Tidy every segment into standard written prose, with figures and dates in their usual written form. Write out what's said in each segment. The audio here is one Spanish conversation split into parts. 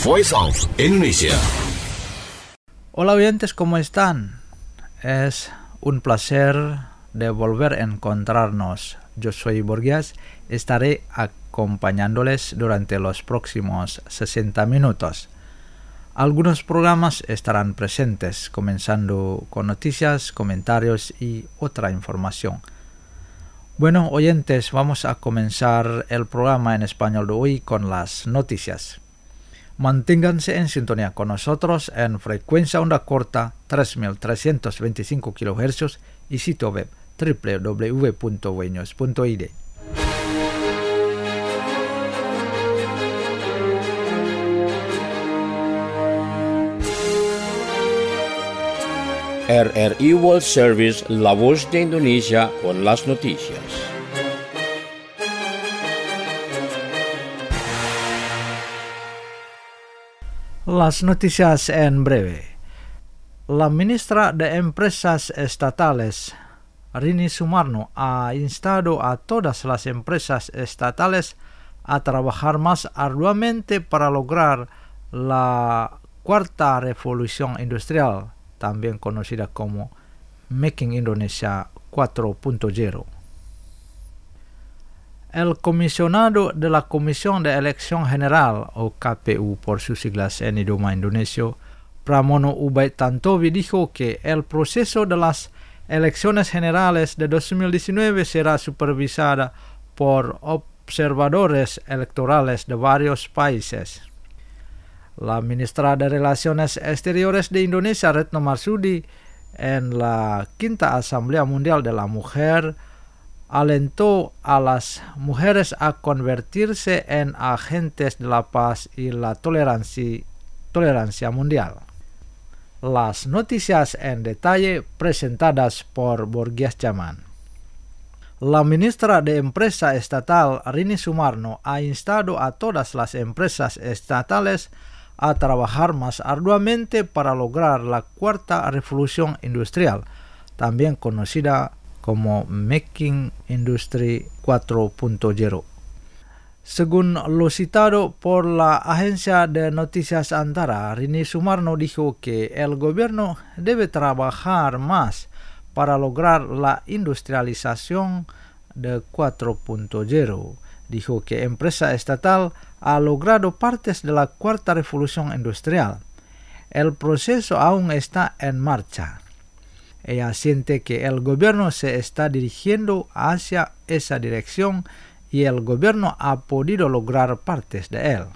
Voice of Indonesia. Hola oyentes, ¿cómo están? Es un placer de volver a encontrarnos. Yo soy Borgias, estaré acompañándoles durante los próximos 60 minutos. Algunos programas estarán presentes, comenzando con noticias, comentarios y otra información. Bueno, oyentes, vamos a comenzar el programa en español de hoy con las noticias. Manténganse en sintonía con nosotros en frecuencia onda corta 3325 kHz y sitio web www.wenews.id. RRI World Service, La Voz de Indonesia con las noticias. Las noticias en breve. La ministra de Empresas Estatales, Rini Sumarno, ha instado a todas las empresas estatales a trabajar más arduamente para lograr la cuarta revolución industrial, también conocida como Making Indonesia 4.0. El comisionado de la Comisión de Elección General, o KPU por sus siglas en idioma indonesio, Pramono Ubaid Tantowi, dijo que el proceso de las elecciones generales de 2019 será supervisada por observadores electorales de varios países. La ministra de Relaciones Exteriores de Indonesia, Retno Marsudi, en la Quinta Asamblea Mundial de la Mujer, alentó a las mujeres a convertirse en agentes de la paz y la tolerancia mundial. Las noticias en detalle presentadas por Borgias Jaman. La ministra de Empresa Estatal, Rini Sumarno, ha instado a todas las empresas estatales a trabajar más arduamente para lograr la cuarta revolución industrial, también conocida como Making Industry 4.0. Según lo citado por la agencia de noticias Antara, Rini Sumarno dijo que el gobierno debe trabajar más para lograr la industrialización de 4.0. Dijo que empresa estatal ha logrado partes de la cuarta revolución industrial. El proceso aún está en marcha. Ella siente que el gobierno se está dirigiendo hacia esa dirección y el gobierno ha podido lograr partes de él.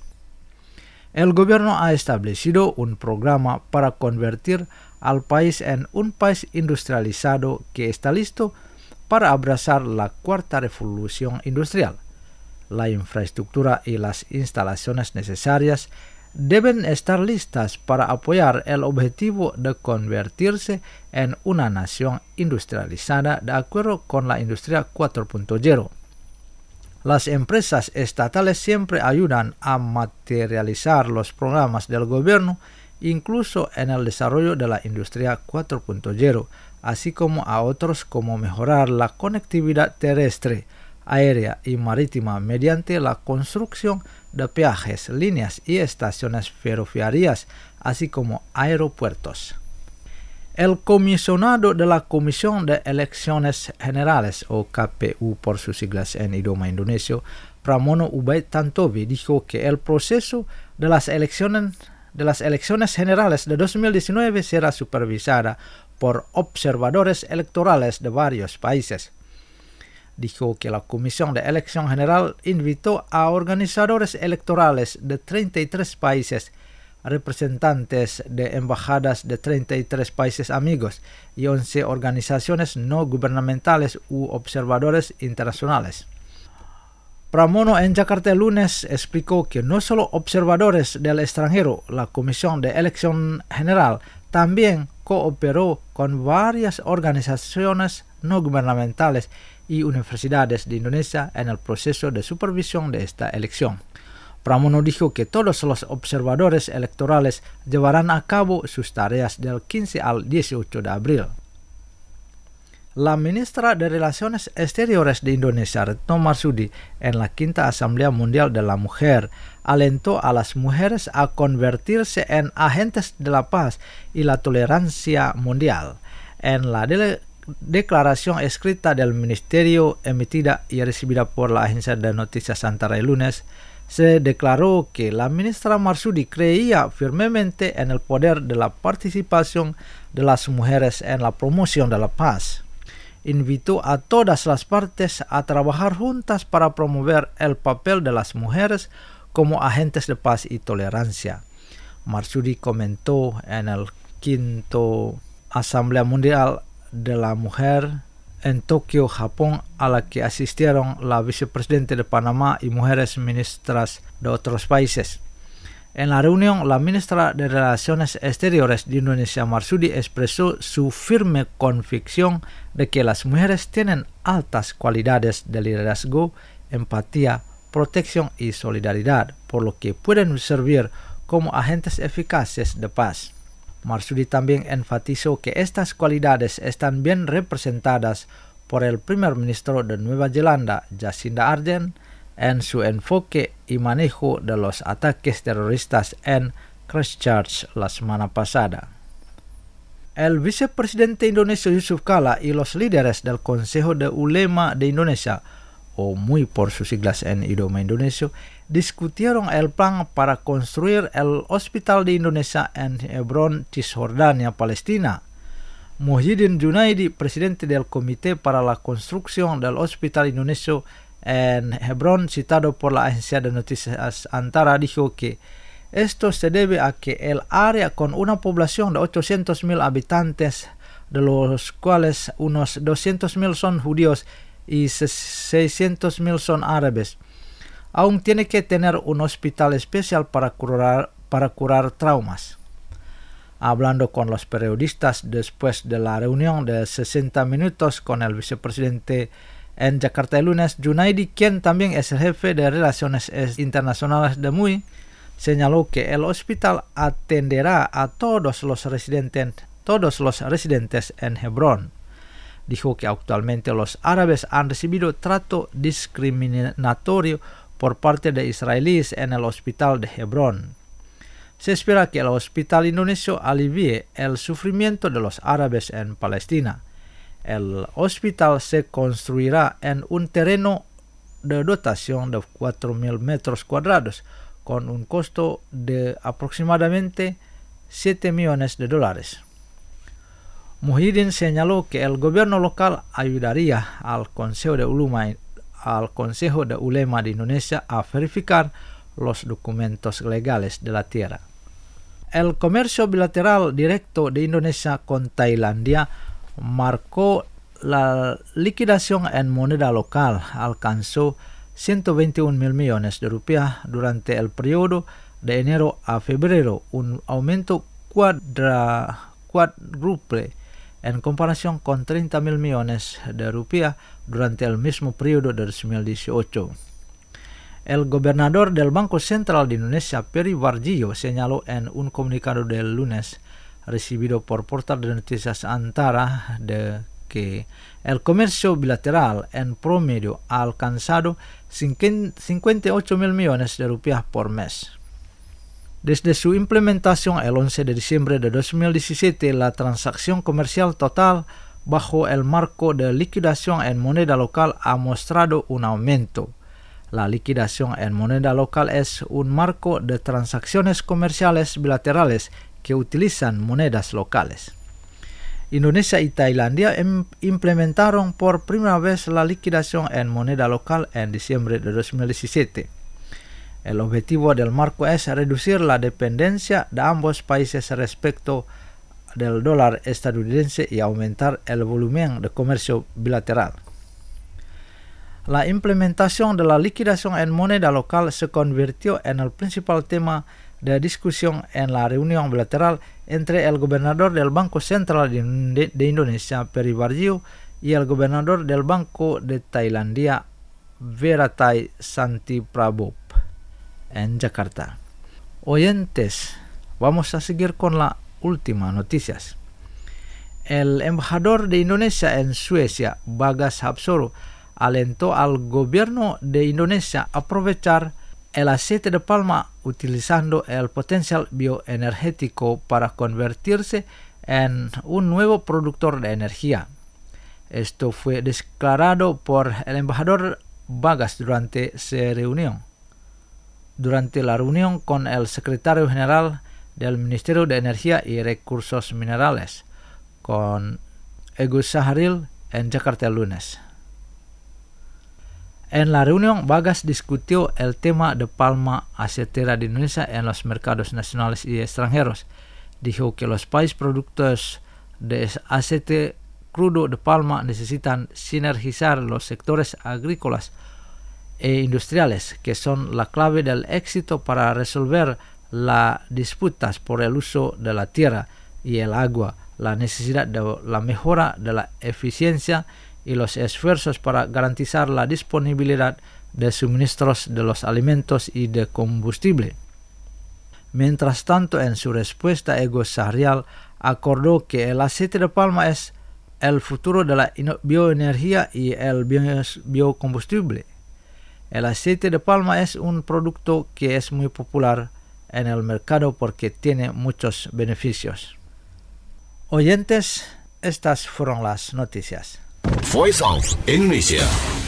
El gobierno ha establecido un programa para convertir al país en un país industrializado que está listo para abrazar la cuarta revolución industrial. La infraestructura y las instalaciones necesarias deben estar listas para apoyar el objetivo de convertirse en una nación industrializada de acuerdo con la industria 4.0. Las empresas estatales siempre ayudan a materializar los programas del gobierno, incluso en el desarrollo de la industria 4.0, así como a otros como mejorar la conectividad terrestre, aérea y marítima mediante la construcción de peajes, líneas y estaciones ferroviarias, así como aeropuertos. El comisionado de la Comisión de Elecciones Generales, o KPU por sus siglas en idioma indonesio, Pramono Ubaid Tantowi, dijo que el proceso de las elecciones generales de 2019 será supervisada por observadores electorales de varios países. Dijo que la Comisión de Elección General invitó a organizadores electorales de 33 países, representantes de embajadas de 33 países amigos y 11 organizaciones no gubernamentales u observadores internacionales. Pramono en Jakarta el lunes explicó que no solo observadores del extranjero, la Comisión de Elección General también cooperó con varias organizaciones no gubernamentales y universidades de Indonesia en el proceso de supervisión de esta elección. Pramono dijo que todos los observadores electorales llevarán a cabo sus tareas del 15 al 18 de abril. La ministra de Relaciones Exteriores de Indonesia, Retno Marsudi, en la Quinta Asamblea Mundial de la Mujer, alentó a las mujeres a convertirse en agentes de la paz y la tolerancia mundial. En la declaración escrita del Ministerio emitida y recibida por la agencia de noticias Antara el lunes, se declaró que la ministra Marsudi creía firmemente en el poder de la participación de las mujeres en la promoción de la paz. Invitó a todas las partes a trabajar juntas para promover el papel de las mujeres como agentes de paz y tolerancia. Marsudi comentó en el quinto Asamblea Mundial de la Mujer en Tokio, Japón, a la que asistieron la vicepresidenta de Panamá y mujeres ministras de otros países. En la reunión, la ministra de Relaciones Exteriores de Indonesia, Marsudi, expresó su firme convicción de que las mujeres tienen altas cualidades de liderazgo, empatía, protección y solidaridad, por lo que pueden servir como agentes eficaces de paz. Marsudi también enfatizó que estas cualidades están bien representadas por el primer ministro de Nueva Zelanda, Jacinda Ardern, en su enfoque y manejo de los ataques terroristas en Christchurch la semana pasada. El vicepresidente indonesio Yusuf Kala y los líderes del Consejo de Ulema de Indonesia, o MUI por sus siglas en idioma indonesio, discutieron el plan para construir el Hospital de Indonesia en Hebron, Cisjordania, Palestina. Muhyiddin Junaidi, presidente del Comité para la Construcción del Hospital Indonesio en Hebron, citado por la agencia de noticias Antara, dijo que esto se debe a que el área, con una población de 800.000 habitantes, de los cuales unos 200.000 son judíos y 600.000 son árabes, aún tiene que tener un hospital especial para curar traumas. Hablando con los periodistas después de la reunión de 60 minutos con el vicepresidente en Jakarta el lunes, Junaidi, quien también es el jefe de Relaciones Internacionales de MUI, señaló que el hospital atenderá a todos los residentes en Hebron. Dijo que actualmente los árabes han recibido trato discriminatorio por parte de israelíes en el hospital de Hebron. Se espera que el hospital indonesio alivie el sufrimiento de los árabes en Palestina. El hospital se construirá en un terreno de dotación de 4.000 metros cuadrados, con un costo de aproximadamente $7 millones. Muhyiddin señaló que el gobierno local ayudaría al Consejo de Ulema de Indonesia a verificar los documentos legales de la tierra. El comercio bilateral directo de Indonesia con Tailandia marcó la liquidación en moneda local, alcanzó 121.000 millones de rupias durante el periodo de enero a febrero, un aumento cuádruple en comparación con 30.000 millones de rupias durante el mismo periodo de 2018. El gobernador del Banco Central de Indonesia, Peri Warjio, señaló en un comunicado del lunes recibido por portal de noticias Antara de que el comercio bilateral en promedio ha alcanzado 58.000 millones de rupias por mes. Desde su implementación el 11 de diciembre de 2017, la transacción comercial total bajo el marco de liquidación en moneda local ha mostrado un aumento. La liquidación en moneda local es un marco de transacciones comerciales bilaterales que utilizan monedas locales. Indonesia y Tailandia implementaron por primera vez la liquidación en moneda local en diciembre de 2017. El objetivo del marco es reducir la dependencia de ambos países respecto del dólar estadounidense y aumentar el volumen de comercio bilateral. La implementación de la liquidación en moneda local se convirtió en el principal tema de discusión en la reunión bilateral entre el gobernador del Banco Central de Indonesia, Peri Warjio, y el gobernador del Banco de Tailandia, Veratai Santiprabop, en Jakarta. Oyentes, vamos a seguir con las últimas noticias. El embajador de Indonesia en Suecia, Bagas Hapsoro, alentó al gobierno de Indonesia a aprovechar el aceite de palma utilizando el potencial bioenergético para convertirse en un nuevo productor de energía. Esto fue declarado por el embajador Bagas durante la reunión con el secretario general del Ministerio de Energía y Recursos Minerales, con Ego Saharil, en Jakarta el lunes. En la reunión, Bagas discutió el tema de palma acetera de Indonesia en los mercados nacionales y extranjeros. Dijo que los países productores de aceite crudo de palma necesitan sinergizar los sectores agrícolas e industriales, que son la clave del éxito para resolver las disputas por el uso de la tierra y el agua, la necesidad de la mejora de la eficiencia y los esfuerzos para garantizar la disponibilidad de suministros de los alimentos y de combustible. Mientras tanto, en su respuesta, Ego Saharil acordó que el aceite de palma es el futuro de la bioenergía y el biocombustible. El aceite de palma es un producto que es muy popular en el mercado porque tiene muchos beneficios. Oyentes, estas fueron las noticias. Voice of Indonesia.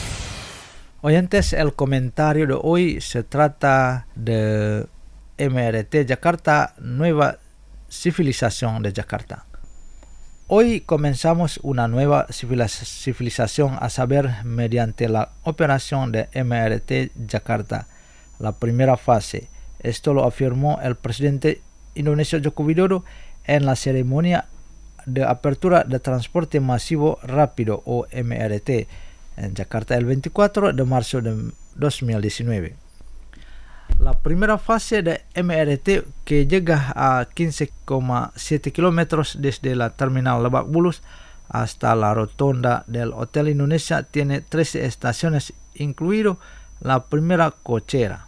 Oyentes, el comentario de hoy se trata de MRT Jakarta, nueva civilización de Jakarta. Hoy comenzamos una nueva civilización, a saber, mediante la operación de MRT Jakarta, la primera fase. Esto lo afirmó el presidente indonesio Joko Widodo en la ceremonia de apertura de transporte masivo rápido o MRT en Jakarta el 24 de marzo de 2019. La primera fase de MRT, que llega a 15,7 kilómetros desde la terminal Lebak Bulus hasta la rotonda del Hotel Indonesia, tiene 13 estaciones, incluido la primera cochera.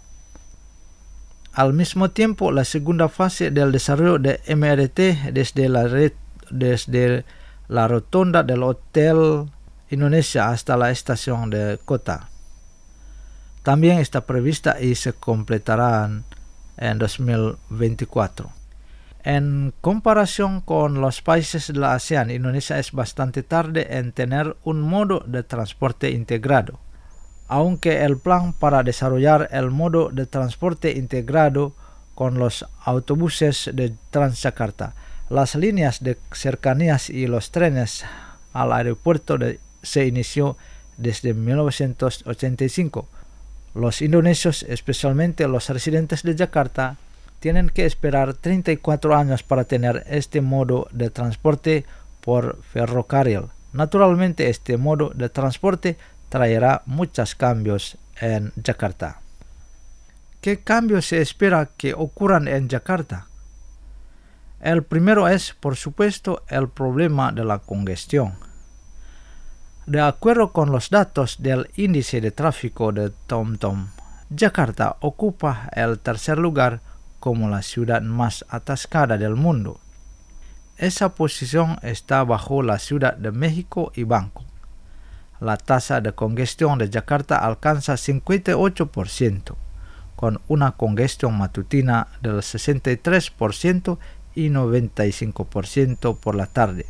Al mismo tiempo, la segunda fase del desarrollo de MRT desde la rotonda del Hotel Indonesia hasta la estación de Kota también está prevista y se completarán en 2024. En comparación con los países de la ASEAN, Indonesia es bastante tarde en tener un modo de transporte integrado. Aunque el plan para desarrollar el modo de transporte integrado con los autobuses de Transjakarta, las líneas de cercanías y los trenes al aeropuerto se inició desde 1985. Los indonesios, especialmente los residentes de Jakarta, tienen que esperar 34 años para tener este modo de transporte por ferrocarril. Naturalmente, este modo de transporte traerá muchos cambios en Jakarta. ¿Qué cambios se espera que ocurran en Jakarta? El primero es, por supuesto, el problema de la congestión. De acuerdo con los datos del índice de tráfico de TomTom, Jakarta ocupa el tercer lugar como la ciudad más atascada del mundo. Esa posición está bajo la Ciudad de México y Bangkok. La tasa de congestión de Jakarta alcanza 58%, con una congestión matutina del 63% y 95% por la tarde.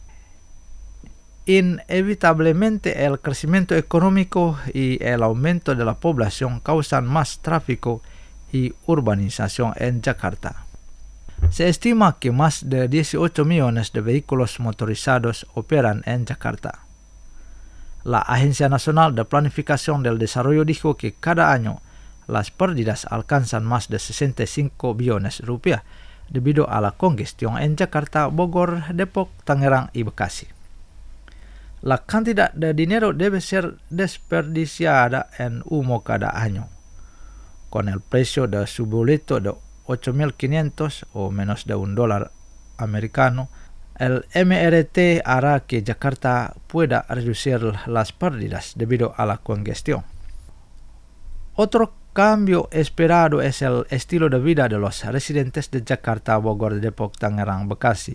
Inevitablemente, el crecimiento económico y el aumento de la población causan más tráfico y urbanización en Jakarta. Se estima que más de 18 millones de vehículos motorizados operan en Jakarta. La Agencia Nacional de Planificación del Desarrollo dijo que cada año las pérdidas alcanzan más de 65 billones rupiah debido a la congestión en Jakarta, Bogor, Depok, Tangerang y Bekasi. La cantidad de dinero debe ser desperdiciada en humo cada año. Con el precio de su boleto de 8.500 o menos de $1 americano, el MRT hará que Jakarta pueda reducir las pérdidas debido a la congestión. Otro cambio esperado es el estilo de vida de los residentes de Jakarta, Bogor, Depok, Tangerang, Bekasi,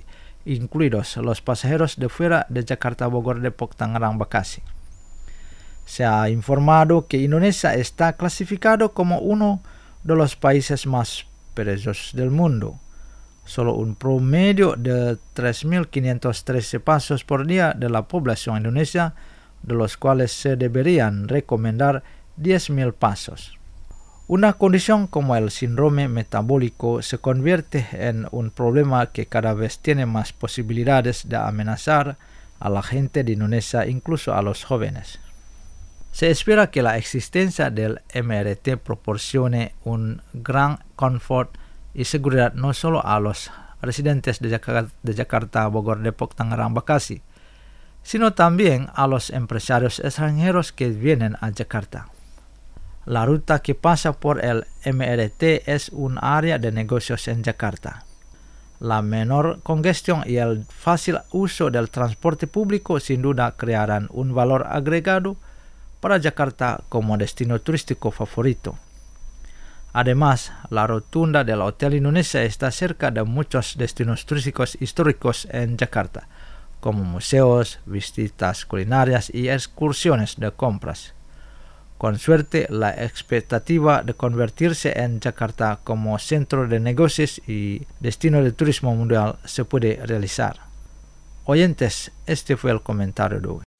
incluidos los pasajeros de fuera de Jakarta, Bogor, Depok, Tangerang, Bekasi. Se ha informado que Indonesia está clasificado como uno de los países más peligrosos del mundo. Solo un promedio de 3.513 pasos por día de la población indonesia, de los cuales se deberían recomendar 10.000 pasos. Una condición como el síndrome metabólico se convierte en un problema que cada vez tiene más posibilidades de amenazar a la gente de Indonesia, incluso a los jóvenes. Se espera que la existencia del MRT proporcione un gran confort y seguridad no solo a los residentes de Jakarta, Bogor, Depok, Tangerang, Bekasi, sino también a los empresarios extranjeros que vienen a Jakarta. La ruta que pasa por el MRT es un área de negocios en Jakarta. La menor congestión y el fácil uso del transporte público sin duda crearán un valor agregado para Jakarta como destino turístico favorito. Además, la rotunda del Hotel Indonesia está cerca de muchos destinos turísticos históricos en Jakarta, como museos, visitas culinarias y excursiones de compras. Con suerte, la expectativa de convertirse en Jakarta como centro de negocios y destino de turismo mundial se puede realizar. Oyentes, este fue el comentario de hoy.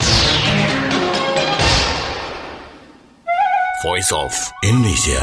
Voice of Indonesia.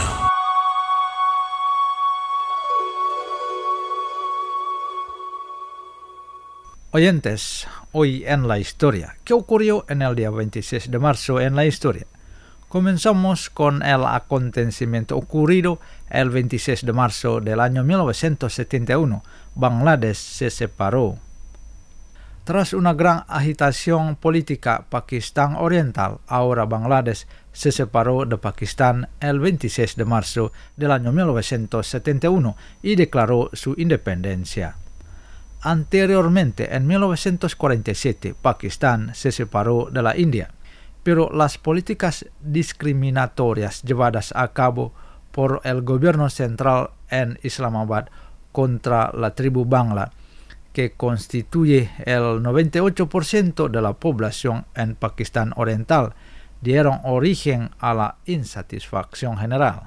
Oyentes, hoy en la historia. ¿Qué ocurrió en el día 26 de marzo en la historia? Comenzamos con el acontecimiento ocurrido el 26 de marzo del año 1971. Bangladesh se separó. Tras una gran agitación política, Pakistán Oriental, ahora Bangladesh, se separó de Pakistán el 26 de marzo del año 1971 y declaró su independencia. Anteriormente, en 1947, Pakistán se separó de la India, pero las políticas discriminatorias llevadas a cabo por el gobierno central en Islamabad contra la tribu Bangla, que constituye el 98% de la población en Pakistán Oriental, dieron origen a la insatisfacción general.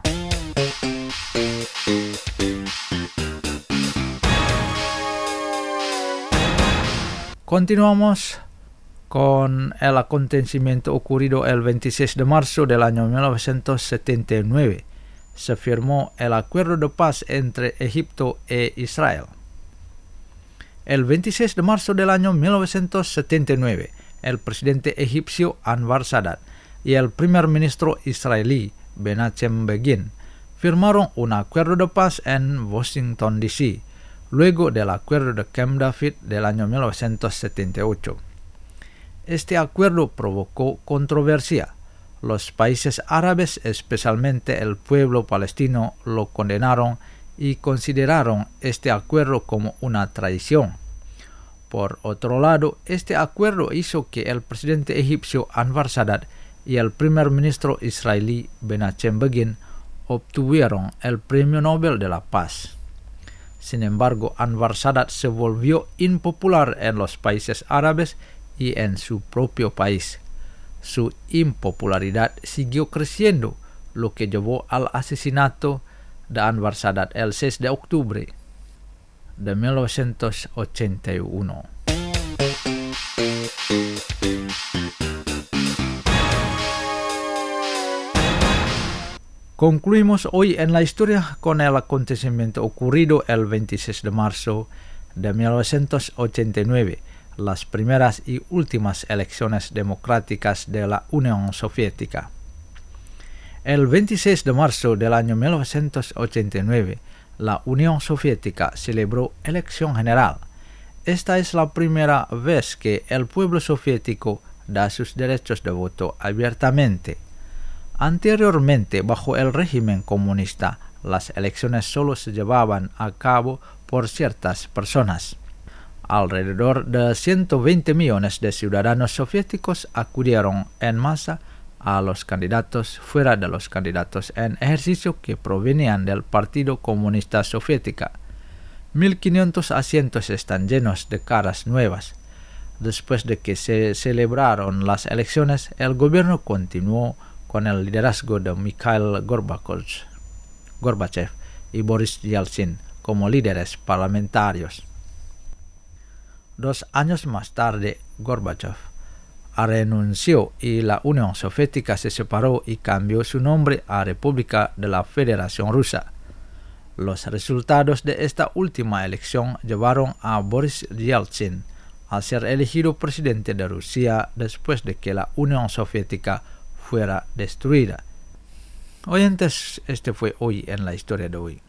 Continuamos con el acontecimiento ocurrido el 26 de marzo del año 1979. Se firmó el acuerdo de paz entre Egipto e Israel. El 26 de marzo del año 1979, el presidente egipcio Anwar Sadat y el primer ministro israelí Menachem Begin firmaron un acuerdo de paz en Washington, D.C., luego del acuerdo de Camp David del año 1978. Este acuerdo provocó controversia. Los países árabes, especialmente el pueblo palestino, lo condenaron y consideraron este acuerdo como una traición. Por otro lado, este acuerdo hizo que el presidente egipcio Anwar Sadat y el primer ministro israelí Menachem Begin obtuvieron el Premio Nobel de la Paz. Sin embargo, Anwar Sadat se volvió impopular en los países árabes y en su propio país. Su impopularidad siguió creciendo, lo que llevó al asesinato de Anwar Sadat el 6 de octubre de 1981. Concluimos hoy en la historia con el acontecimiento ocurrido el 26 de marzo de 1989, las primeras y últimas elecciones democráticas de la Unión Soviética. El 26 de marzo del año 1989, la Unión Soviética celebró elección general. Esta es la primera vez que el pueblo soviético da sus derechos de voto abiertamente. Anteriormente, bajo el régimen comunista, las elecciones solo se llevaban a cabo por ciertas personas. Alrededor de 120 millones de ciudadanos soviéticos acudieron en masa a los candidatos fuera de los candidatos en ejercicio que provenían del Partido Comunista Soviética. 1.500 asientos están llenos de caras nuevas. Después de que se celebraron las elecciones, el gobierno continuó con el liderazgo de Mikhail Gorbachev y Boris Yeltsin como líderes parlamentarios. 2 años más tarde, Gorbachev renunció y la Unión Soviética se separó y cambió su nombre a República de la Federación Rusa. Los resultados de esta última elección llevaron a Boris Yeltsin a ser elegido presidente de Rusia después de que la Unión Soviética fuera destruida. Oyentes, este fue hoy en la historia de hoy.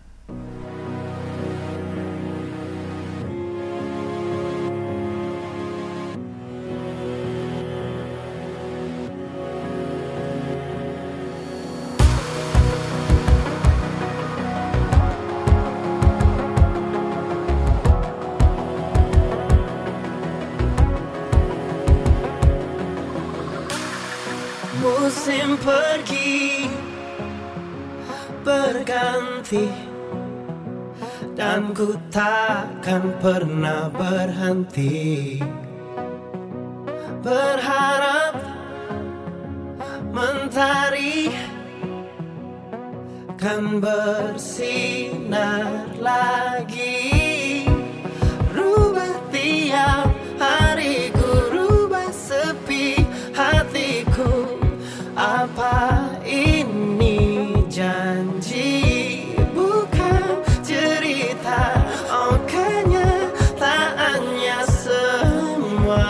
Musim pergi berganti dan ku takkan pernah berhenti berharap mentari kan bersinar lagi. Rubah tiap hariku, rubah sepi hatiku. Apa ini janji bukan cerita? Oh kenyataannya semua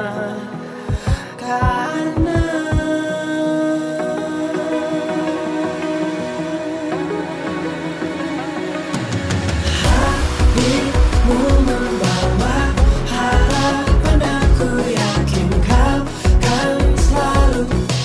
karena hatimu membawa harapan. Aku yakin kau kan selalu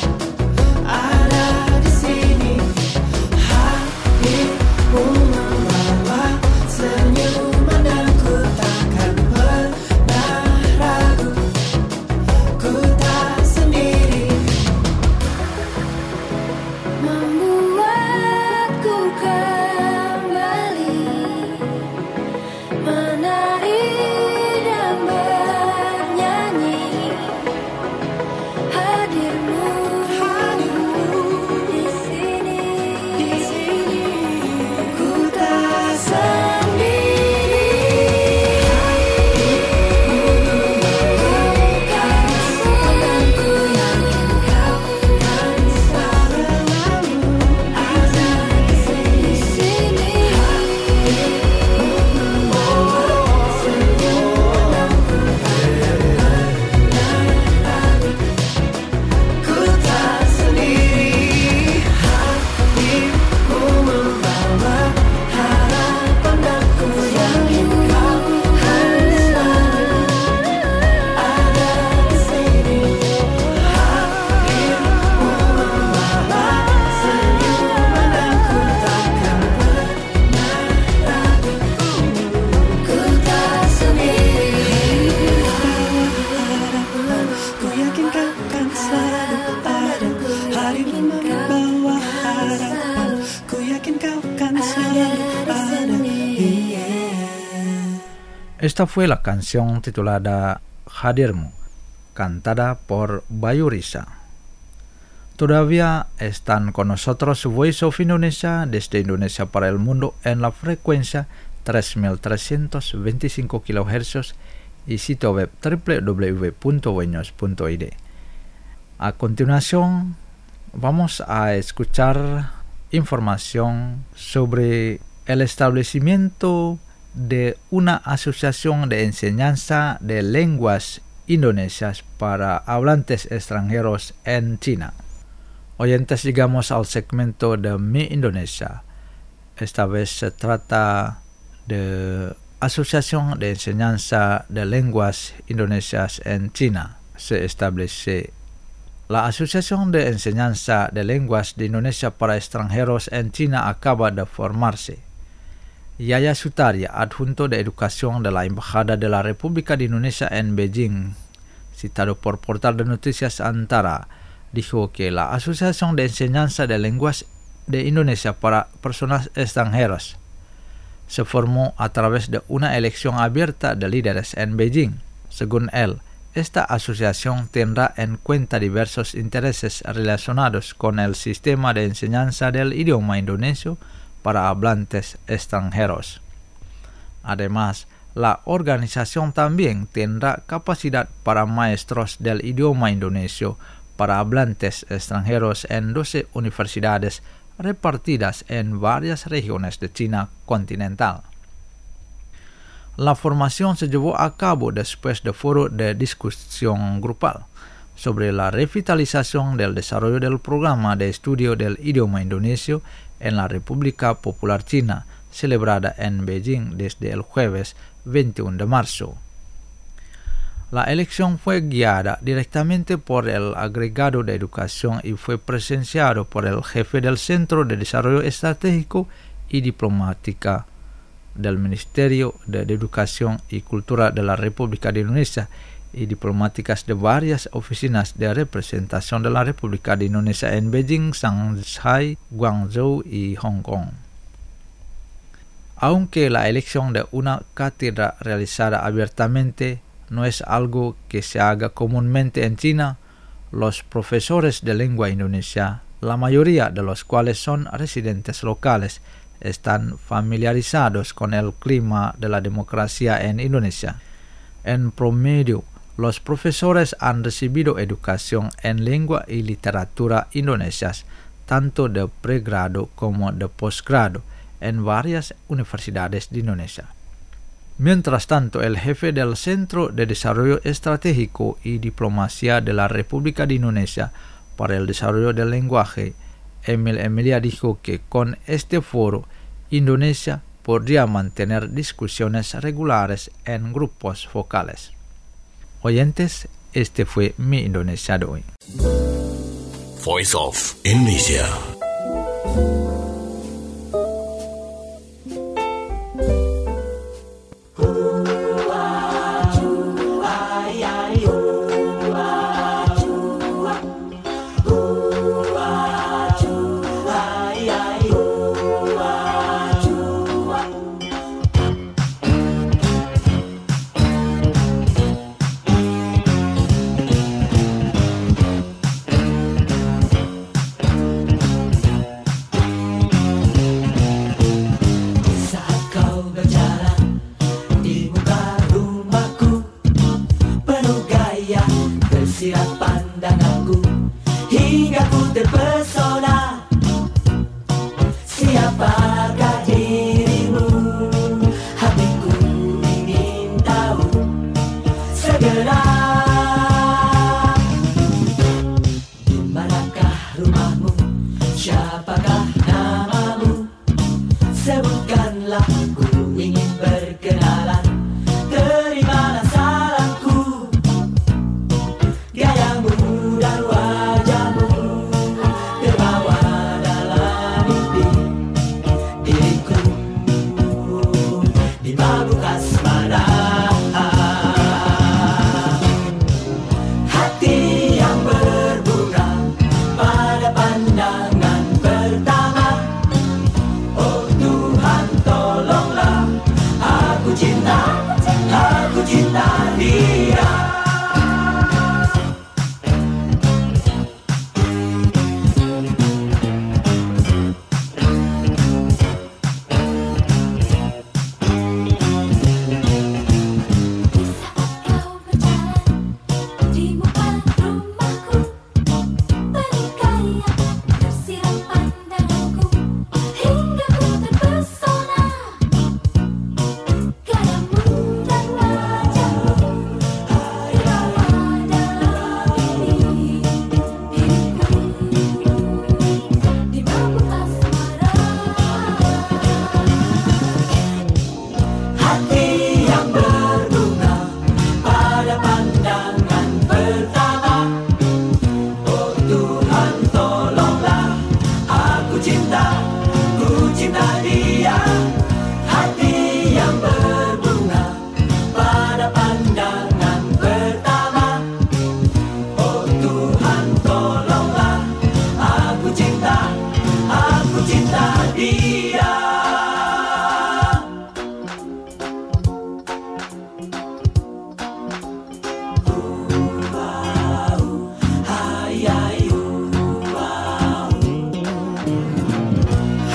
Esta fue la canción titulada Hadirmu, cantada por Bayu Risa. Todavía están con nosotros Voice of Indonesia desde Indonesia para el mundo en la frecuencia 3.325 kHz y sitio web www.voinews.id. A continuación vamos a escuchar información sobre el establecimiento de una asociación de enseñanza de lenguas indonesias para hablantes extranjeros en China. Oyentes, llegamos al segmento de Mi Indonesia. Esta vez se trata de Asociación de Enseñanza de Lenguas Indonesias en China. Se establece la Asociación de Enseñanza de Lenguas de Indonesia para extranjeros en China acaba de formarse. Yaya Sutaria, adjunto de Educación de la Embajada de la República de Indonesia en Beijing, citado por Portal de Noticias Antara, dijo que la Asociación de Enseñanza de Lenguas de Indonesia para Personas Extranjeras se formó a través de una elección abierta de líderes en Beijing. Según él, esta asociación tendrá en cuenta diversos intereses relacionados con el sistema de enseñanza del idioma indonesio para hablantes extranjeros. Además, la organización también tendrá capacidad para maestros del idioma indonesio para hablantes extranjeros en 12 universidades repartidas en varias regiones de China continental. La formación se llevó a cabo después de foro de discusión grupal sobre la revitalización del desarrollo del programa de estudio del idioma indonesio en la República Popular China, celebrada en Beijing desde el jueves 21 de marzo. La elección fue guiada directamente por el agregado de educación y fue presenciado por el jefe del Centro de Desarrollo Estratégico y Diplomática del Ministerio de Educación y Cultura de la República de Indonesia y diplomáticas de varias oficinas de representación de la República de Indonesia en Beijing, Shanghai, Guangzhou y Hong Kong. Aunque la elección de una cátedra realizada abiertamente no es algo que se haga comúnmente en China, los profesores de lengua indonesia, la mayoría de los cuales son residentes locales, están familiarizados con el clima de la democracia en Indonesia. En promedio, los profesores han recibido educación en lengua y literatura indonesias, tanto de pregrado como de posgrado, en varias universidades de Indonesia. Mientras tanto, el jefe del Centro de Desarrollo Estratégico y Diplomacia de la República de Indonesia para el Desarrollo del Lenguaje, Emil Emilia, dijo que con este foro, Indonesia podría mantener discusiones regulares en grupos focales. Oyentes, este fue mi Indonesia de hoy. Voice of Indonesia.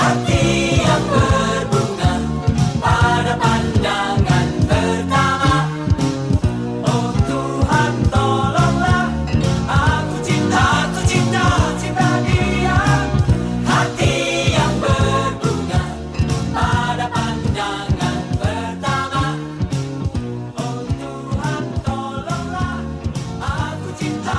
hati yang berbunga pada pandangan pertama. Oh Tuhan tolonglah, aku cinta dia. Hati yang berbunga pada pandangan pertama. Oh Tuhan tolonglah, aku cinta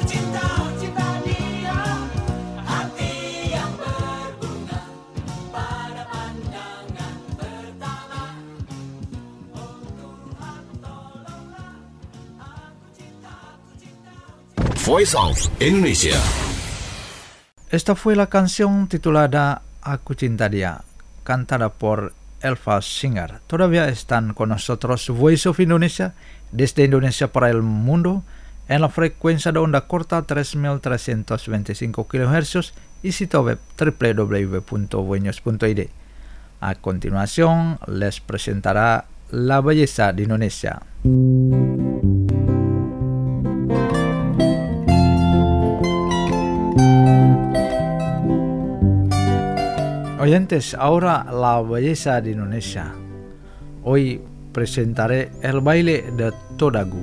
dia. Hati yang berbunga pada pandangan pertama. Oh Tuhan tolonglah, aku cinta. Voice of Indonesia. Esta fue la canción titulada Aku Cinta Dia, cantada por Elva Singer. Todavía están con nosotros Voice of Indonesia, desde Indonesia para el mundo, en la frecuencia de onda corta 3325 kHz y sitio web www.voinews.id. A continuación les presentará La Belleza de Indonesia. Oyentes, ahora La Belleza de Indonesia. Hoy presentaré el baile de Todagu.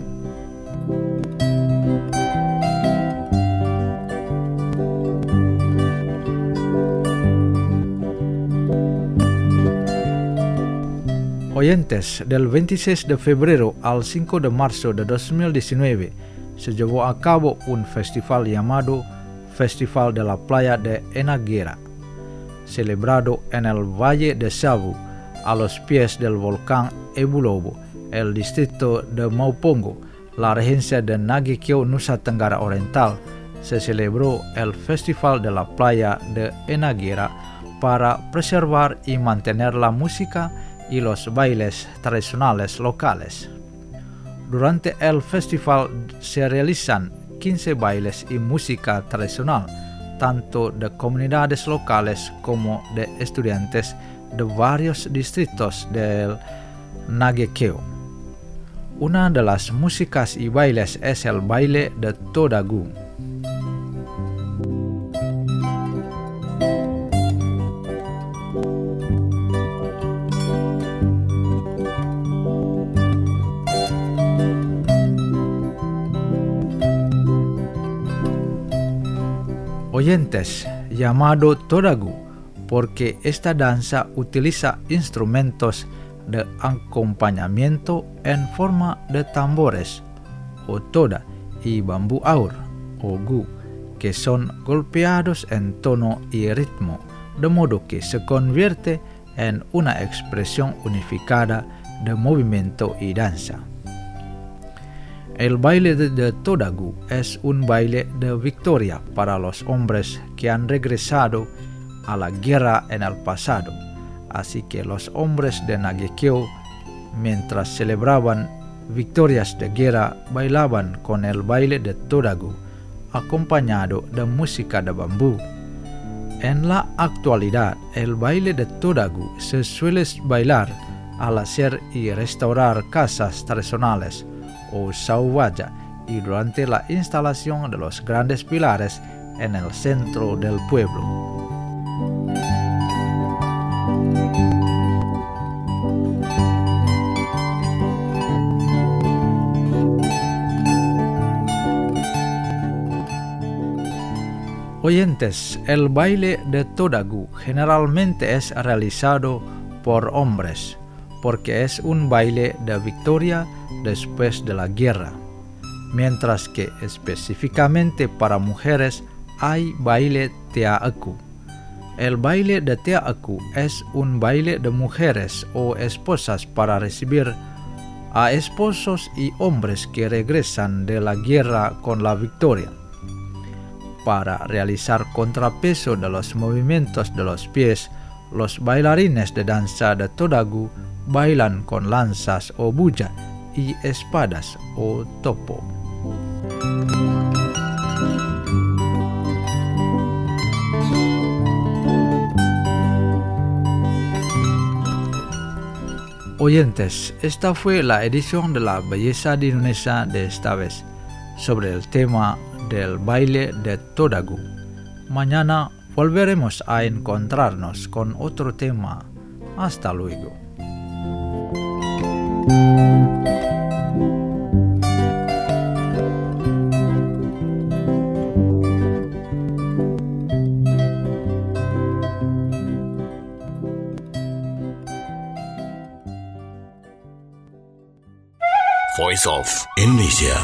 Oyentes, del 26 de febrero al 5 de marzo de 2019 se llevó a cabo un festival llamado Festival de la Playa de Enagera, celebrado en el Valle de Sabu, a los pies del volcán Ebulobo, el distrito de Maupongo, la regencia de Nagekeo, Nusa Tenggara Oriental. Se celebró el Festival de la Playa de Enagera para preservar y mantener la música y los bailes tradicionales locales. Durante el festival se realizan 15 bailes y música tradicional, tanto de comunidades locales como de estudiantes de varios distritos del Nagekeo. Una de las músicas y bailes es el baile de Todagu. Oyentes, llamado Todagu porque esta danza utiliza instrumentos de acompañamiento en forma de tambores o toda y bambú aur o gu, que son golpeados en tono y ritmo, de modo que se convierte en una expresión unificada de movimiento y danza. El baile de Todagu es un baile de victoria para los hombres que han regresado a la guerra en el pasado, así que los hombres de Nagekeo, mientras celebraban victorias de guerra, bailaban con el baile de Todagu, acompañado de música de bambú. En la actualidad, el baile de Todagu se suele bailar al hacer y restaurar casas tradicionales o sauvaja y durante la instalación de los grandes pilares en el centro del pueblo. Oyentes, el baile de Todagu generalmente es realizado por hombres, porque es un baile de victoria después de la guerra, mientras que específicamente para mujeres hay baile Tea'aku. El baile de Tea'aku es un baile de mujeres o esposas para recibir a esposos y hombres que regresan de la guerra con la victoria. Para realizar contrapeso de los movimientos de los pies, los bailarines de danza de Todagu bailan con lanzas o buja y espadas o topo. Oyentes, esta fue la edición de La Belleza de Indonesia de esta vez, sobre el tema del baile de Todagu. Mañana volveremos a encontrarnos con otro tema. Hasta luego. Voice of Indonesia.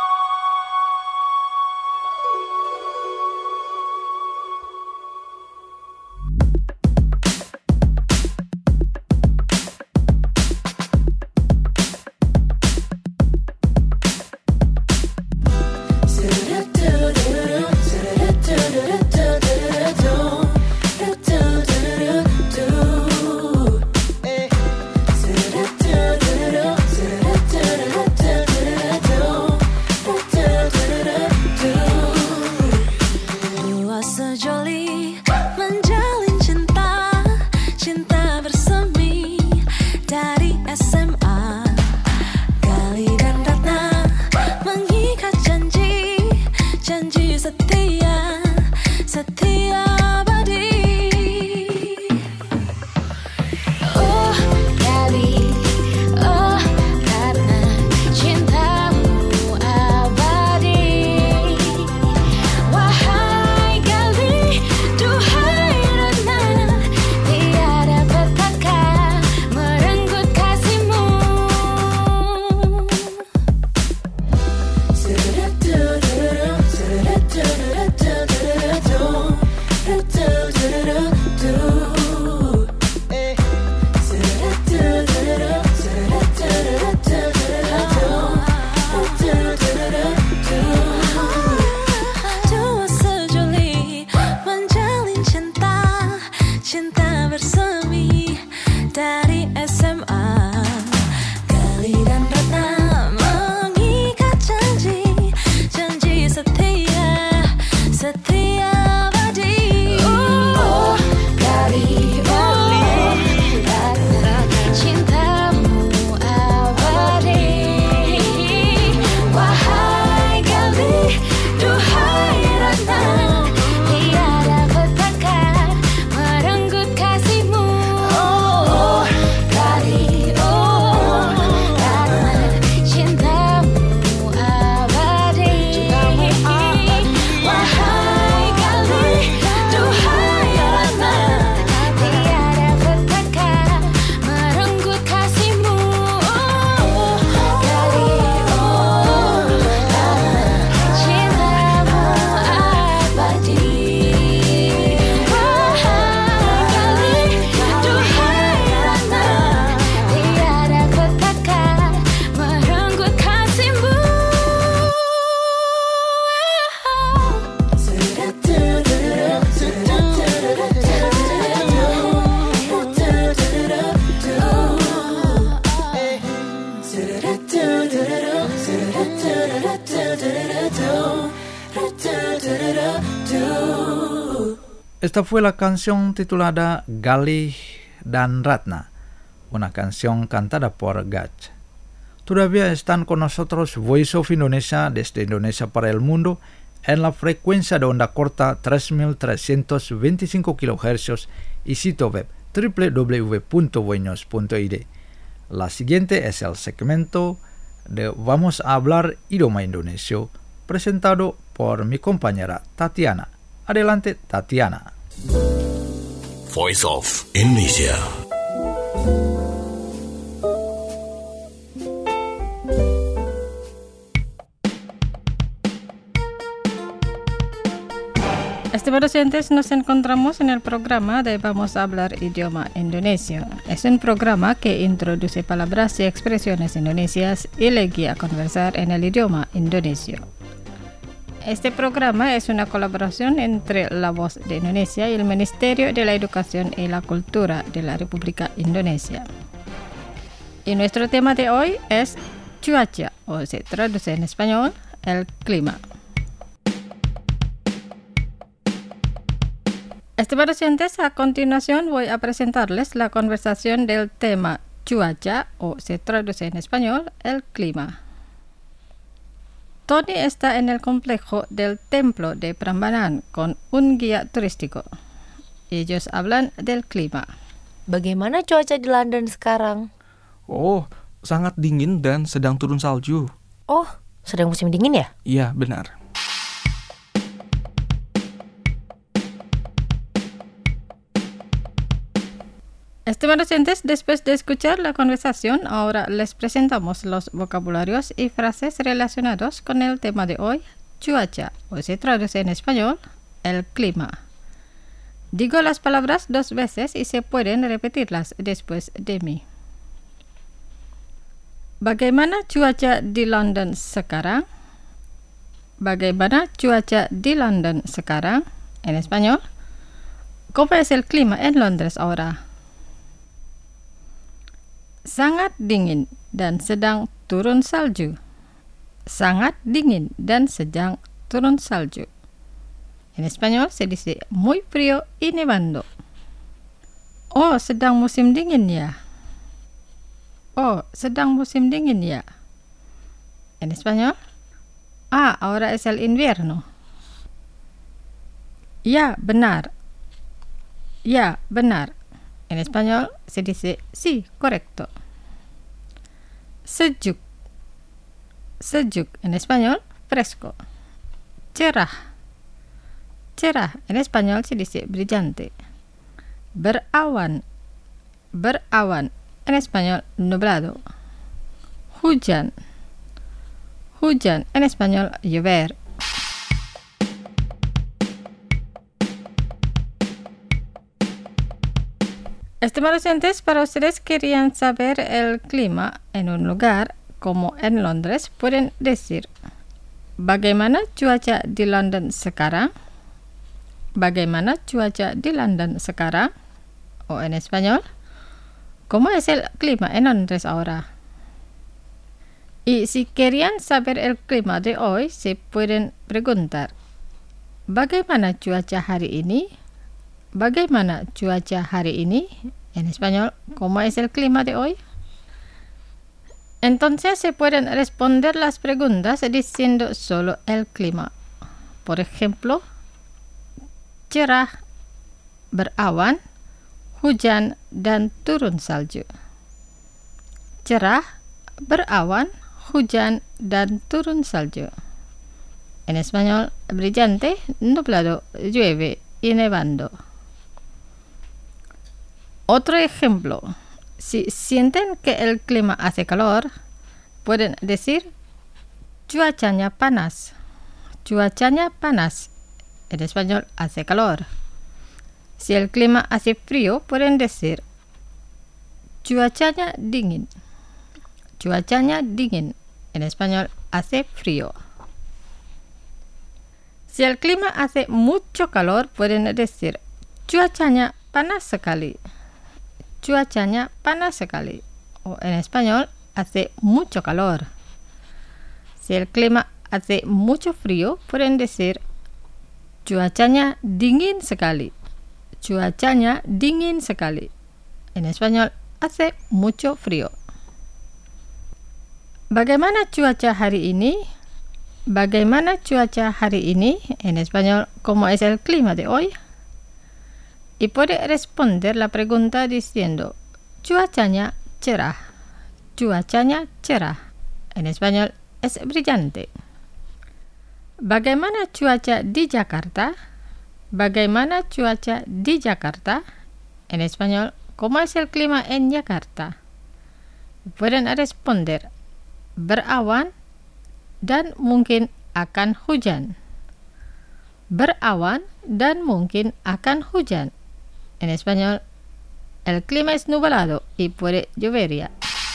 Esta fue la canción titulada Galih dan Ratna, una canción cantada por Gach. Todavía están con nosotros Voice of Indonesia desde Indonesia para el mundo en la frecuencia de onda corta 3325 kHz y sitio web www.voinos.id. La siguiente es el segmento de Vamos a hablar idioma indonesio, presentado por mi compañera Tatiana. Adelante, Tatiana. Voice of Indonesia. Estimados oyentes, nos encontramos en el programa de Vamos a hablar idioma indonesio. Es un programa que introduce palabras y expresiones indonesias y le guía a conversar en el idioma indonesio. Este programa es una colaboración entre La Voz de Indonesia y el Ministerio de la Educación y la Cultura de la República Indonesia. Y nuestro tema de hoy es cuaca, o se traduce en español, el clima. Estimados oyentes, a continuación voy a presentarles la conversación del tema cuaca, o se traduce en español, el clima. Tony está en el complejo del Templo de Prambanan con un guía turístico. Ellos hablan del clima. Bagaimana cuaca di London sekarang? Oh, sangat dingin dan sedang turun salju. Oh, sedang musim dingin ya? Iya, benar. Estimados oyentes, después de escuchar la conversación, ahora les presentamos los vocabularios y frases relacionados con el tema de hoy, cuaca, o se traduce en español, el clima. Digo las palabras 2 veces y se pueden repetirlas después de mí. Bagaimana cuaca di London sekarang? Bagaimana cuaca di London sekarang? En español, ¿cómo es el clima en Londres ahora? Sangat dingin dan sedang turun salju. Sangat dingin dan sedang turun salju. En español se dice muy frío y nevando. Oh, sedang musim dingin ya. Oh, sedang musim dingin ya. En español, ahora es el invierno. Ya, benar. Ya, benar. En español se dice sí, correcto. Sejuk. Sejuk. En español, fresco. Cerah. Cerah. En español se dice brillante. Berawan. Berawan. En español, nublado. Hujan. Hujan. En español, llover. Estimados oyentes, para ustedes querían saber el clima en un lugar como en Londres, pueden decir bagaimana cuaca di London sekarang? Bagaimana cuaca di London sekarang? O en español, ¿cómo es el clima en Londres ahora? Y si querían saber el clima de hoy, se pueden preguntar ¿bagaimana cuaca hari ini? Bagaimana cuaca hari ini? En español, ¿cómo es el clima de hoy? Entonces se pueden responder las preguntas diciendo solo el clima. Por ejemplo, cerah, berawan, hujan, dan turun salju. Cerah, berawan, hujan, dan turun salju. En español, brillante, nublado, llueve y nevando. Otro ejemplo, si sienten que el clima hace calor, pueden decir cuacanya panas. Cuacanya panas. En español, hace calor. Si el clima hace frío, pueden decir cuacanya dingin. Cuacanya dingin. En español, hace frío. Si el clima hace mucho calor, pueden decir cuacanya panas sekali. Cuacanya panas sekali. O en español, hace mucho calor. Si el clima hace mucho frío, pueden decir cuacanya dingin sekali. Cuacanya dingin sekali. En español, hace mucho frío. Bagaimana cuaca hari ini? Bagaimana cuaca hari ini? En español, ¿cómo es el clima de hoy? Y puede responder la pregunta diciendo cuacanya cerah. Cuacanya cerah. En español, es brillante. Bagaimana cuaca di Jakarta? Bagaimana cuaca di Jakarta? En español, ¿cómo es el clima en Jakarta? Pueden responder berawan dan mungkin akan hujan. Berawan dan mungkin akan hujan. En español, el clima es nublado y puede llover ya.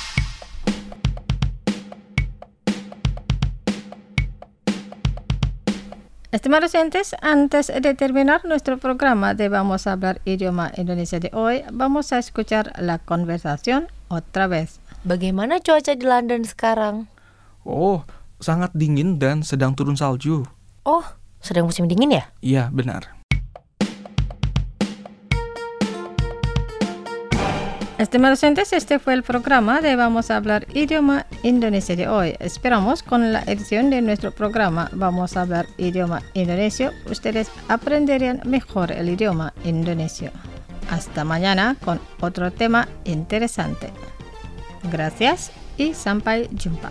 Estimados oyentes, antes de terminar nuestro programa de Vamos a hablar idioma Indonesia de hoy, vamos a escuchar la conversación otra vez. Bagaimana cuaca di London sekarang? Oh, sangat dingin dan sedang turun salju. Oh, sedang musim dingin ya? Iya, benar. Estimados oyentes, este fue el programa de Vamos a hablar idioma indonesia de hoy. Esperamos con la edición de nuestro programa Vamos a hablar idioma indonesio, ustedes aprenderían mejor el idioma indonesio. Hasta mañana con otro tema interesante. Gracias y sampai jumpa.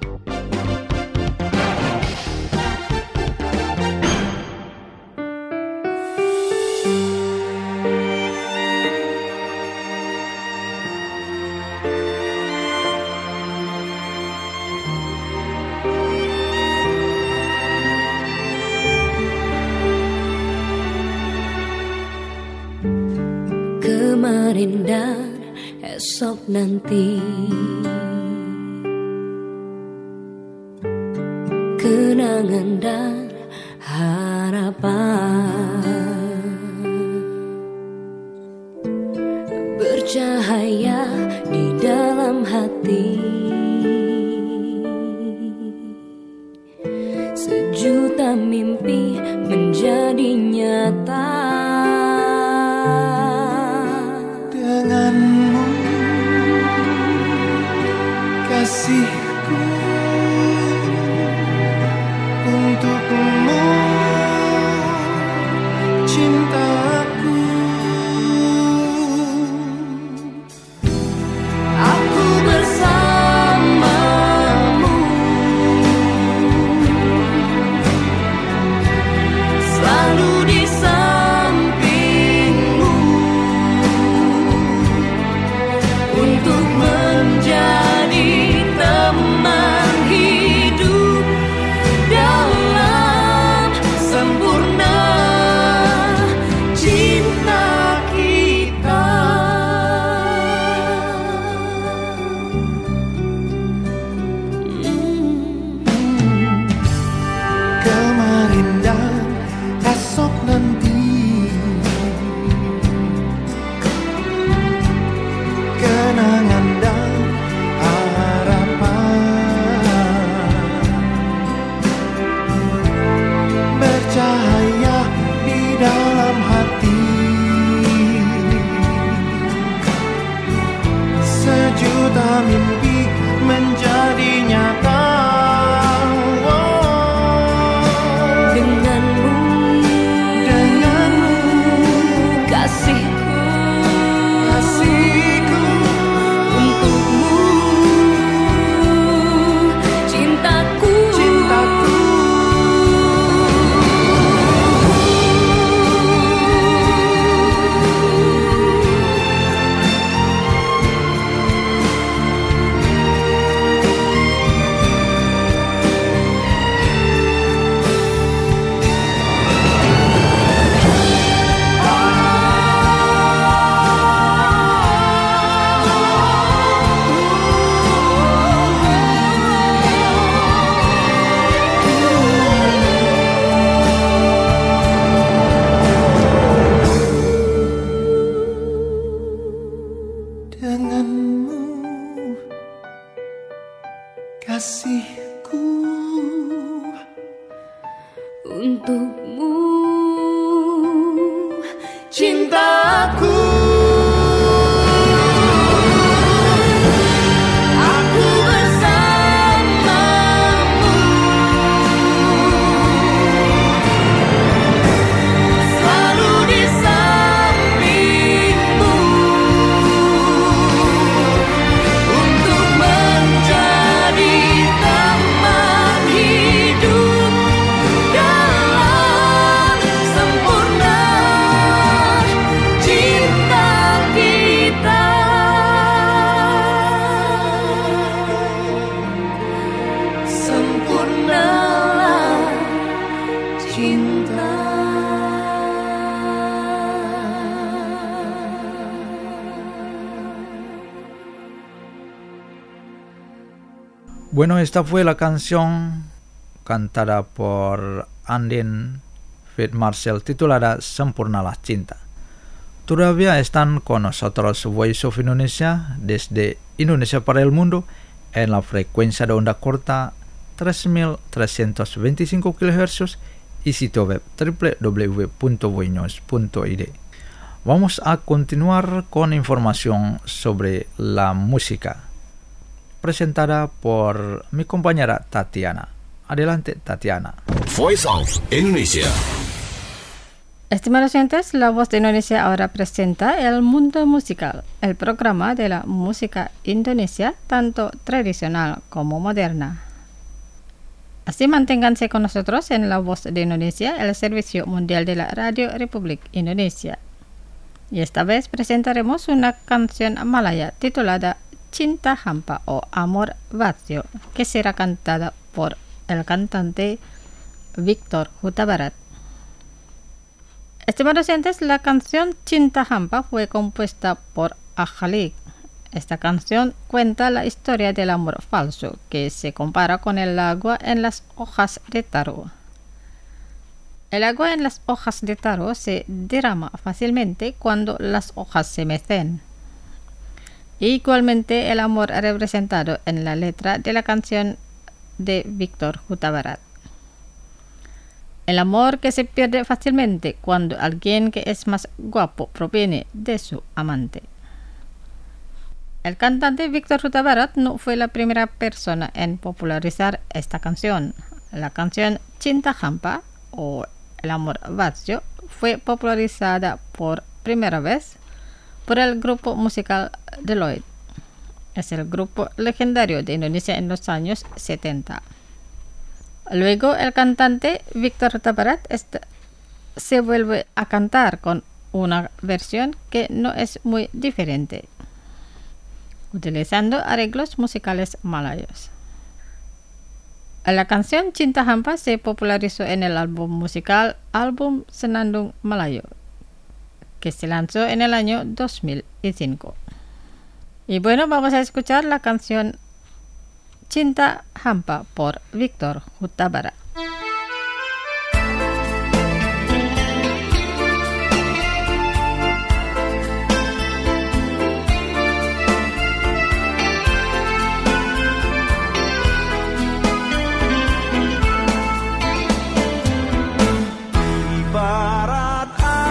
Kemarin dan esok nanti, kenangan dan harapan, bercahaya di dalam hati, sejuta mimpi menjadi nyata. Denganmu, kasihku, untukmu, cintaku. Aku bersamamu, selalu di sampingmu, untuk menjadi teman hidup dalam sempurna cinta kita. Kemarin dan esok nanti, kenangan dan harapan, bercahaya di dalam hati, sejuta mimpi menjadi nyata. Denganmu, kasihku, untukmu, cintaku. Denganmu, kasihku, Untukmu, cintaku. Aku bersamamu, selalu di sampingmu, untuk menjadi teman hidup dalam sempurna cinta kita. Sempurnalah cinta. Bueno, esta fue la canción cantada por Andin Fit Marcel titulada Sempurnalah Cinta. Todavía están con nosotros Voice of Indonesia desde Indonesia para el mundo en la frecuencia de onda corta 3325 kHz y sitio web www.voinews.id. Vamos a continuar con información sobre la música, presentada por mi compañera Tatiana. Adelante, Tatiana. Voice of Indonesia. Estimados oyentes, La Voz de Indonesia ahora presenta El Mundo Musical, el programa de la música indonesia, tanto tradicional como moderna. Así manténganse con nosotros en La Voz de Indonesia, el servicio mundial de la Radio Republik Indonesia. Y esta vez presentaremos una canción malaya titulada Cinta Hampa o Amor Vacío, que será cantada por el cantante Victor Huta Barat. Estimados oyentes, la canción Cinta Hampa fue compuesta por Akhalik. Esta canción cuenta la historia del amor falso, que se compara con el agua en las hojas de taro. El agua en las hojas de taro se derrama fácilmente cuando las hojas se mecen. Igualmente, el amor representado en la letra de la canción de Victor Huta Barat. El amor que se pierde fácilmente cuando alguien que es más guapo proviene de su amante. El cantante Victor Huta Barat no fue la primera persona en popularizar esta canción. La canción Cinta Hampa o El Amor Vacío fue popularizada por primera vez por el grupo musical Deloitte. Es el grupo legendario de Indonesia en los años 70. Luego el cantante Victor Huta Barat se vuelve a cantar con una versión que no es muy diferente, utilizando arreglos musicales malayos. La canción Cinta Hampa se popularizó en el álbum musical Album Senandung Melayu, que se lanzó en el año 2005. Y bueno, vamos a escuchar la canción Cinta Hampa por Victor Huta Barat. Ibarat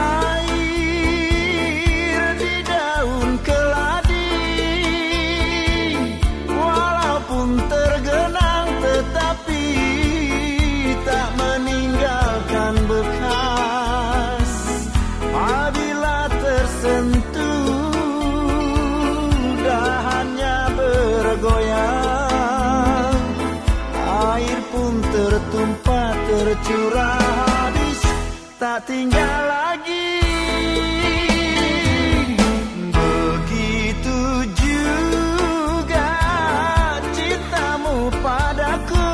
air di daun keladi, walaupun tergenang tetapi tak meninggalkan bekas. Apabila tersentuh, dahannya bergoyang, air pun tertumpah tercurah habis, tak tinggal lagi. Begitu juga cintamu padaku,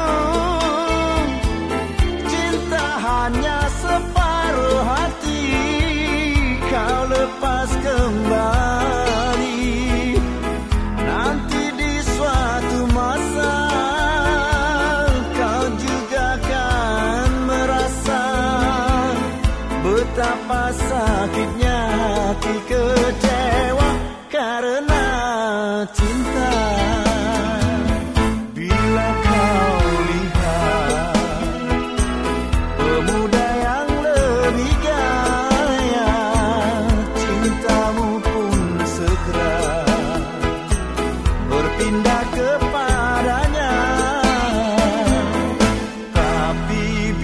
cinta hanya separuh hati, kau lepas kembali. Nanti di suatu masa kau juga akan merasa betapa sakitnya hati kecewa karena cinta. Bila kau lihat pemuda yang lebih gaya, cintamu pun segera berpindah kepadanya. Tapi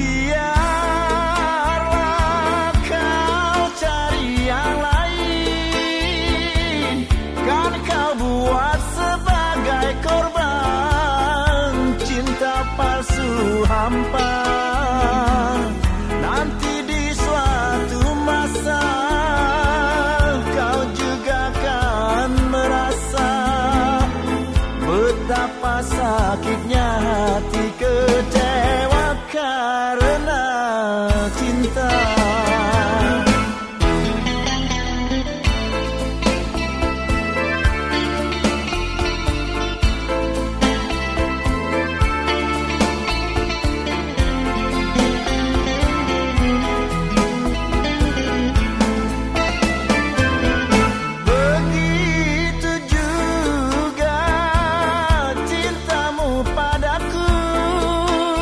biarlah kau cari yang lain, kan kau buat sebagai korban cinta palsu hampa. Nanti di suatu masa kau juga akan merasa betapa sakitnya hati kecewa karena cinta. Begitu juga cintamu padaku,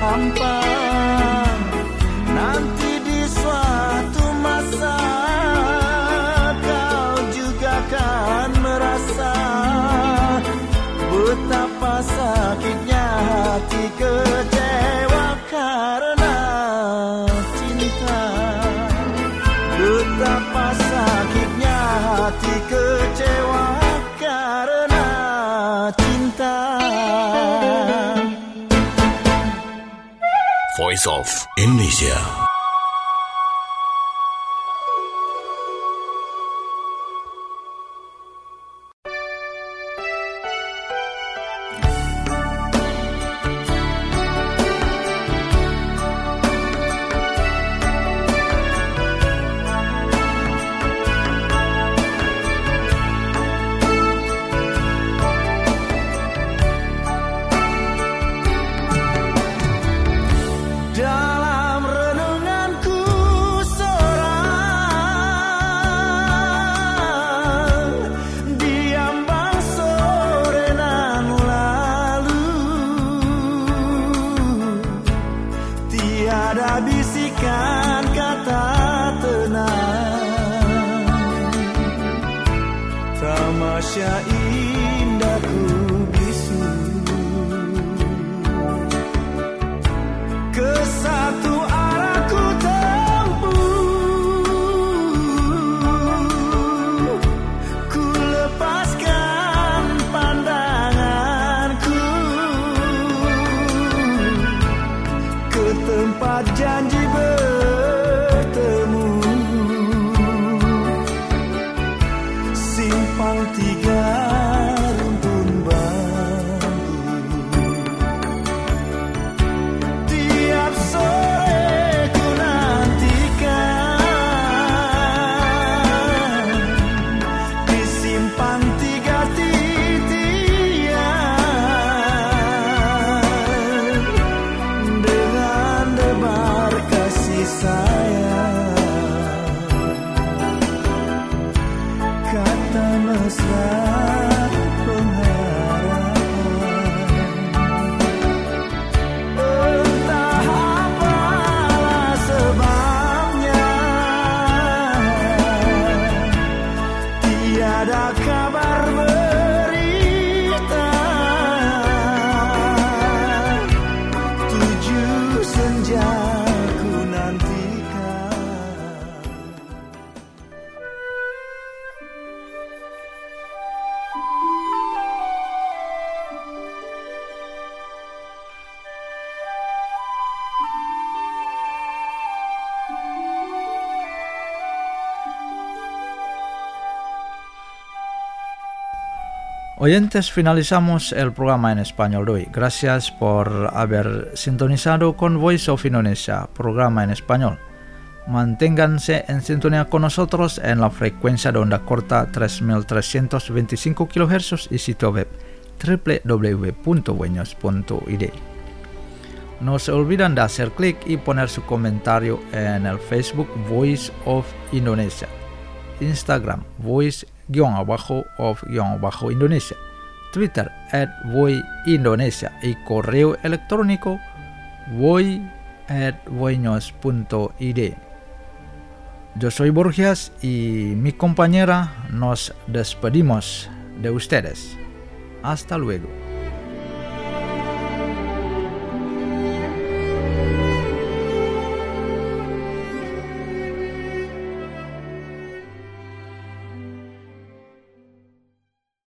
hampa. Nanti di suatu masa kau juga kan merasa betapa sakitnya hati kecewa karena cinta. Betapa sakitnya hati kecewa karena cinta. Voice of Indonesia. Dalam renunganku seorang diambang sore nan lalu, tiada bisikan kata tenang, tamasya indah ku bisu. Ke satu arah ku tempuh, ku lepaskan pandanganku ke tempat janji bertemu, simpang tiga rumpun bambu. Tiap sore ku nantikan di simpang tiga titian dengan debar kasih sayang, kata mesra entah apalah sebabnya, tiada kabar berita. 7 senja ku nantikan. Oyentes, finalizamos el programa en español de hoy. Gracias por haber sintonizado con Voice of Indonesia, programa en español. Manténganse en sintonía con nosotros en la frecuencia de onda corta 3325 kHz y sitio web www.buenos.id. No se olviden de hacer clic y poner su comentario en el Facebook Voice of Indonesia, Instagram Voice_of_Indonesia, Twitter @voindonesia y correo electrónico voi@voinos.id. Yo soy Borgias y mi compañera nos despedimos de ustedes. Hasta luego.